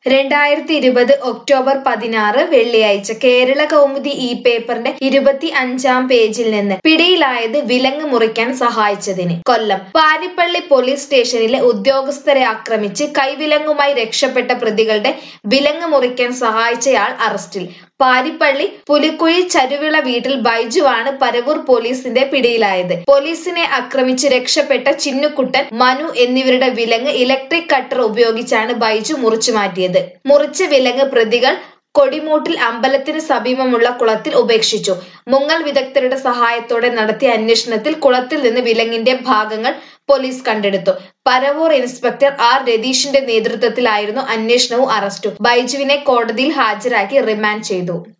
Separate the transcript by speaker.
Speaker 1: 2020 October 16 വെള്ളിയാഴ്ച കേരള കൗമുദി ഈ പേപ്പറിന്റെ 25-ാം പേജിൽ നിന്ന് പിടിയിലായത് വിലങ്ങ് മുറിക്കാൻ സഹായിച്ചതിന്. കൊല്ലം പാരിപ്പള്ളി പോലീസ് സ്റ്റേഷനിലെ ഉദ്യോഗസ്ഥരെ ആക്രമിച്ച് കൈവിലങ്ങുമായി രക്ഷപ്പെട്ട പ്രതികളുടെ വിലങ്ങ് മുറിക്കാൻ സഹായിച്ചയാൾ അറസ്റ്റിൽ. പാരിപ്പള്ളി പുലിക്കുഴി ചരുവിള വീട്ടിൽ ബൈജുവാണ് പരവൂർ പോലീസിന്റെ പിടിയിലായത്. പോലീസിനെ ആക്രമിച്ച് രക്ഷപ്പെട്ട ചിന്നുകുട്ടൻ, മനു എന്നിവരുടെ വിലങ്ങ് ഇലക്ട്രിക് കട്ടർ ഉപയോഗിച്ചാണ് ബൈജു മുറിച്ചു മാറ്റിയത്. മുറിച്ച വിലങ്ങ് പ്രതികൾ കൊടിമൂട്ടിൽ അമ്പലത്തിന് സമീപമുള്ള കുളത്തിൽ ഉപേക്ഷിച്ചു. മുങ്ങൽ വിദഗ്ധരുടെ സഹായത്തോടെ നടത്തിയ അന്വേഷണത്തിൽ കുളത്തിൽ നിന്ന് വിലങ്ങിന്റെ ഭാഗങ്ങൾ പോലീസ് കണ്ടെടുത്തു. പരവൂർ ഇൻസ്പെക്ടർ ആർ രതീഷിന്റെ നേതൃത്വത്തിലായിരുന്നു അന്വേഷണവും അറസ്റ്റും. ബൈജുവിനെ കോടതിയിൽ ഹാജരാക്കി റിമാൻഡ് ചെയ്തു.